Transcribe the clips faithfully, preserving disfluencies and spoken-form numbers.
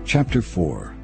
Chapter four.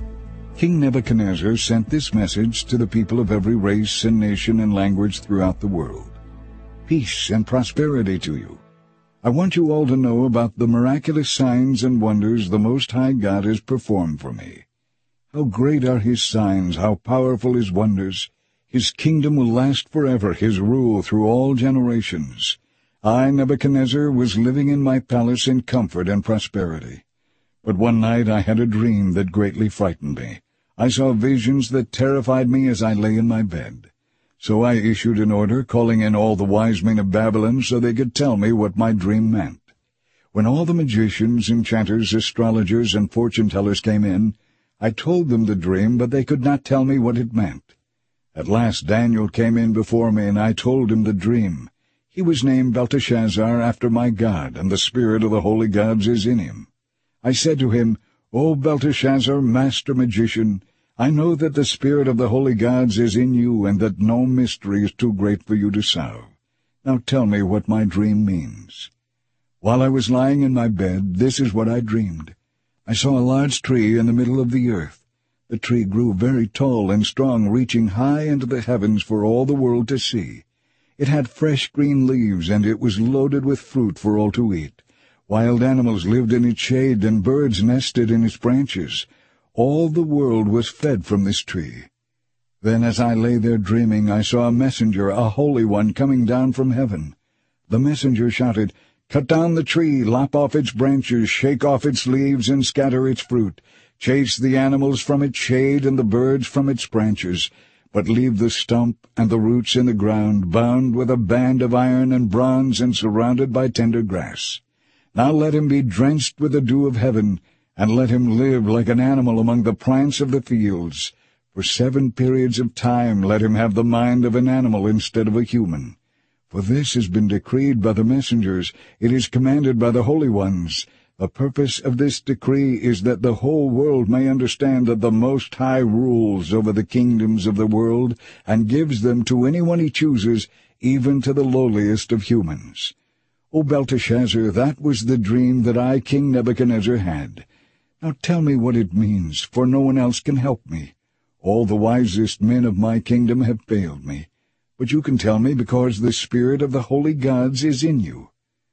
King Nebuchadnezzar sent this message to the people of every race and nation and language throughout the world. Peace and prosperity to you. I want you all to know about the miraculous signs and wonders the Most High God has performed for me. How great are His signs, how powerful His wonders. His kingdom will last forever, His rule through all generations. I, Nebuchadnezzar, was living in my palace in comfort and prosperity. But one night I had a dream that greatly frightened me. I saw visions that terrified me as I lay in my bed. So I issued an order, calling in all the wise men of Babylon so they could tell me what my dream meant. When all the magicians, enchanters, astrologers, and fortune-tellers came in, I told them the dream, but they could not tell me what it meant. At last Daniel came in before me, and I told him the dream. He was named Belteshazzar after my God, and the spirit of the holy gods is in him. I said to him, O Belteshazzar, master magician, I know that the spirit of the holy gods is in you, and that no mystery is too great for you to solve. Now tell me what my dream means. While I was lying in my bed, this is what I dreamed. I saw a large tree in the middle of the earth. The tree grew very tall and strong, reaching high into the heavens for all the world to see. It had fresh green leaves, and it was loaded with fruit for all to eat. Wild animals lived in its shade, and birds nested in its branches. All the world was fed from this tree. Then as I lay there dreaming, I saw a messenger, a holy one, coming down from heaven. The messenger shouted, Cut down the tree, lop off its branches, shake off its leaves, and scatter its fruit. Chase the animals from its shade and the birds from its branches. But leave the stump and the roots in the ground, bound with a band of iron and bronze and surrounded by tender grass. Now let him be drenched with the dew of heaven, and let him live like an animal among the plants of the fields. For seven periods of time let him have the mind of an animal instead of a human. For this has been decreed by the messengers, it is commanded by the holy ones. The purpose of this decree is that the whole world may understand that the Most High rules over the kingdoms of the world, and gives them to anyone he chooses, even to the lowliest of humans. O Belteshazzar, that was the dream that I, King Nebuchadnezzar, had. Now tell me what it means, for no one else can help me. All the wisest men of my kingdom have failed me. But you can tell me because the spirit of the holy gods is in you.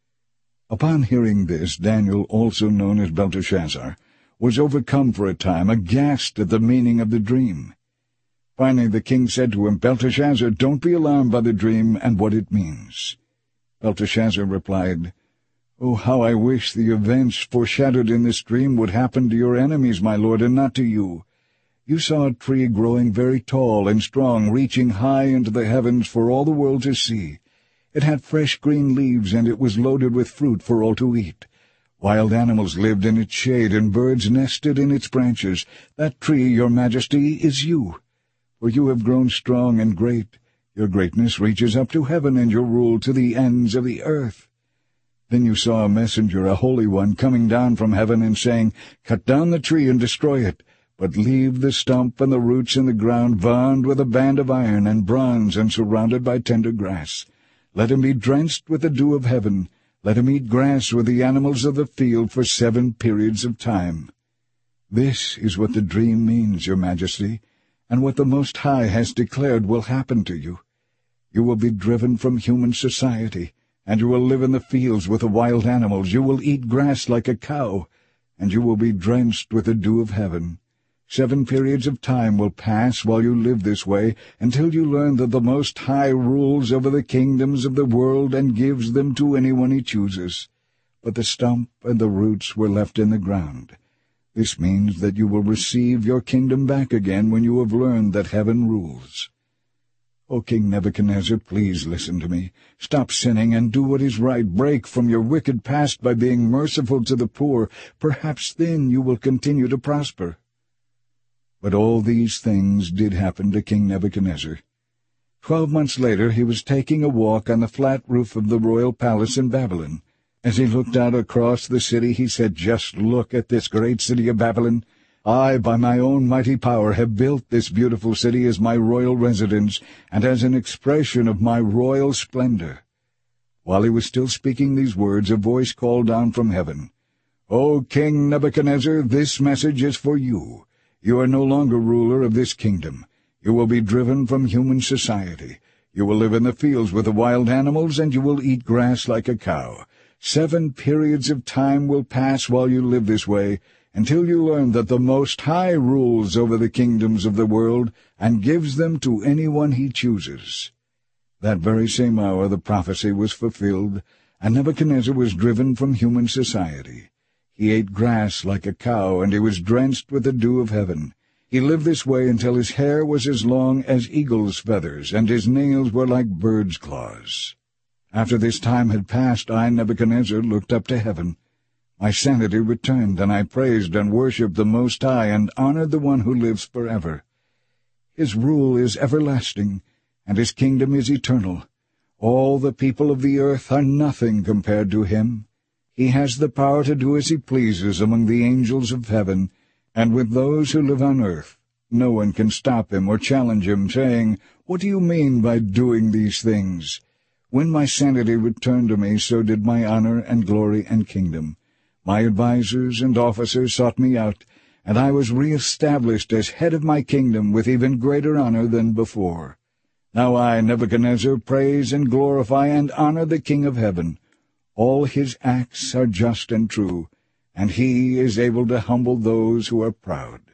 Upon hearing this, Daniel, also known as Belteshazzar, was overcome for a time, aghast at the meaning of the dream. Finally the king said to him, Belteshazzar, don't be alarmed by the dream and what it means. Belteshazzar replied, Oh, how I wish the events foreshadowed in this dream would happen to your enemies, my lord, and not to you. You saw a tree growing very tall and strong, reaching high into the heavens for all the world to see. It had fresh green leaves, and it was loaded with fruit for all to eat. Wild animals lived in its shade, and birds nested in its branches. That tree, your majesty, is you. For you have grown strong and great. Your greatness reaches up to heaven, and your rule to the ends of the earth. Then you saw a messenger, a holy one, coming down from heaven and saying, Cut down the tree and destroy it, but leave the stump and the roots in the ground, bound with a band of iron and bronze and surrounded by tender grass. Let him be drenched with the dew of heaven. Let him eat grass with the animals of the field for seven periods of time. This is what the dream means, your majesty, and what the Most High has declared will happen to you. You will be driven from human society, and you will live in the fields with the wild animals. You will eat grass like a cow, and you will be drenched with the dew of heaven. Seven periods of time will pass while you live this way, until you learn that the Most High rules over the kingdoms of the world and gives them to anyone he chooses. But the stump and the roots were left in the ground. This means that you will receive your kingdom back again when you have learned that heaven rules. O King Nebuchadnezzar, please listen to me. Stop sinning and do what is right. Break from your wicked past by being merciful to the poor. Perhaps then you will continue to prosper. But all these things did happen to King Nebuchadnezzar. Twelve months later he was taking a walk on the flat roof of the royal palace in Babylon. As he looked out across the city, he said, Just look at this great city of Babylon. I, by my own mighty power, have built this beautiful city as my royal residence and as an expression of my royal splendor. While he was still speaking these words, a voice called down from heaven, O King Nebuchadnezzar, this message is for you. You are no longer ruler of this kingdom. You will be driven from human society. You will live in the fields with the wild animals, and you will eat grass like a cow. Seven periods of time will pass while you live this way, until you learn that the Most High rules over the kingdoms of the world and gives them to anyone he chooses. That very same hour the prophecy was fulfilled, and Nebuchadnezzar was driven from human society. He ate grass like a cow, and he was drenched with the dew of heaven. He lived this way until his hair was as long as eagle's feathers, and his nails were like birds' claws. After this time had passed, I, Nebuchadnezzar, looked up to heaven. My sanity returned, and I praised and worshipped the Most High, and honored the one who lives forever. His rule is everlasting, and his kingdom is eternal. All the people of the earth are nothing compared to him. He has the power to do as he pleases among the angels of heaven, and with those who live on earth. No one can stop him or challenge him, saying, "What do you mean by doing these things?" When my sanity returned to me, so did my honor and glory and kingdom. My advisers and officers sought me out, and I was re-established as head of my kingdom with even greater honor than before. Now I, Nebuchadnezzar, praise and glorify and honor the King of heaven. All his acts are just and true, and he is able to humble those who are proud.